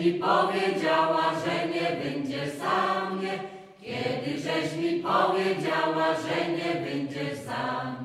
mi powiedziała, że nie będziesz za mnie? Kiedy żeś mi powiedziała, że nie będziesz za mnie?